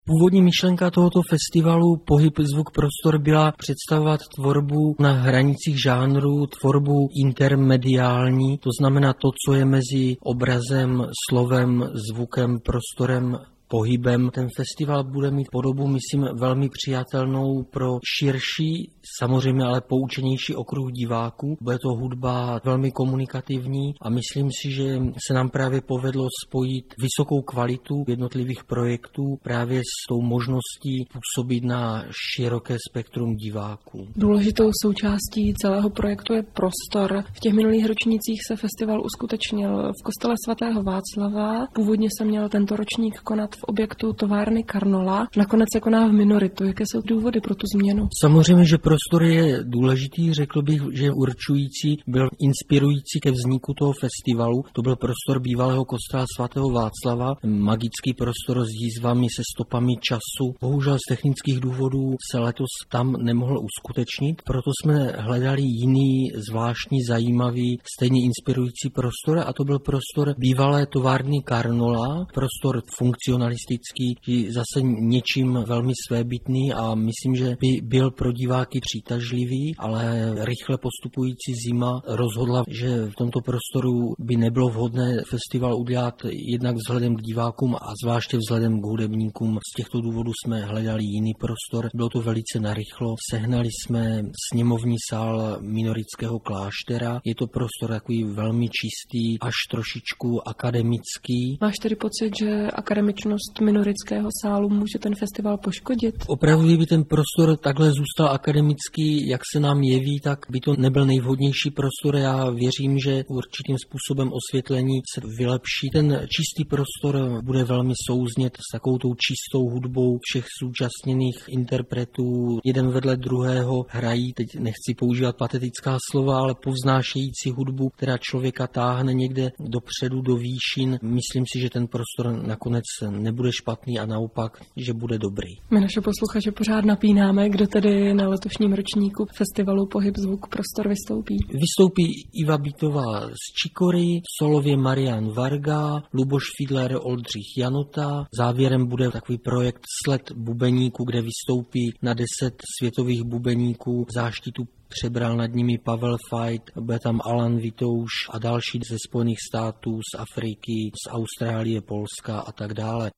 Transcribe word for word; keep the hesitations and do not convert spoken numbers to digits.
Původní myšlenka tohoto festivalu Pohyb, zvuk, prostor byla představovat tvorbu na hranicích žánru, tvorbu intermediální, to znamená to, co je mezi obrazem, slovem, zvukem, prostorem, pohybem. Ten festival bude mít podobu, myslím, velmi přijatelnou pro širší, samozřejmě ale poučenější okruh diváků. Bude to hudba velmi komunikativní a myslím si, že se nám právě povedlo spojit vysokou kvalitu jednotlivých projektů právě s tou možností působit na široké spektrum diváků. Důležitou součástí celého projektu je prostor. V těch minulých ročnících se festival uskutečnil v kostele svatého Václava. Původně se měl tento ročník konat v objektu továrny Carnola. Nakonec se koná v Minoritu. Jaké jsou důvody pro tu změnu? Samozřejmě, že prostor je důležitý, řekl bych, že určující, byl inspirující ke vzniku toho festivalu. To byl prostor bývalého kostela svatého Václava, magický prostor s jízvami, se stopami času. Bohužel z technických důvodů se letos tam nemohl uskutečnit, proto jsme hledali jiný, zvláštní, zajímavý, stejně inspirující prostor a to byl prostor bývalé továrny Carnola, prostor funkcionalistický, zase něčím velmi svébytný a myslím, že by byl pro diváky přitažlivý, ale rychle postupující zima rozhodla, že v tomto prostoru by nebylo vhodné festival udělat jednak vzhledem k divákům a zvláště vzhledem k hudebníkům. Z těchto důvodů jsme hledali jiný prostor. Bylo to velice narychlo. Sehnali jsme sněmovní sál Minorického kláštera. Je to prostor takový velmi čistý, až trošičku akademický. Máš tedy pocit, že akademičnost Minorického sálu může ten festival poškodit? Opravdu, kdyby ten prostor takhle zůstal akademický, jak se nám jeví, tak by to nebyl nejvhodnější prostor. Já věřím, že určitým způsobem osvětlení se vylepší. Ten čistý prostor bude velmi souznět s takovou tou čistou hudbou všech zúčastněných interpretů. Jeden vedle druhého hrají, teď nechci používat patetická slova, ale povznášející hudbu, která člověka táhne někde dopředu do výšin. Myslím si, že ten prostor nakonec nebude špatný a naopak, že bude dobrý. My naše posluchače pořád napínáme, kdo tedy na letošním ročníku festivalu Pohyb, zvuk, prostor vystoupí. Vystoupí Iva Bitová z Čikory, solově Marian Varga, Luboš Fiedler, Oldřich Janota. Závěrem bude takový projekt Sled bubeníků, kde vystoupí na deset světových bubeníků. Záštitu přebral nad nimi Pavel Fajt, bude tam Alan Vitouš a další ze Spojených států, z Afriky, z Austrálie, Polska a tak dále.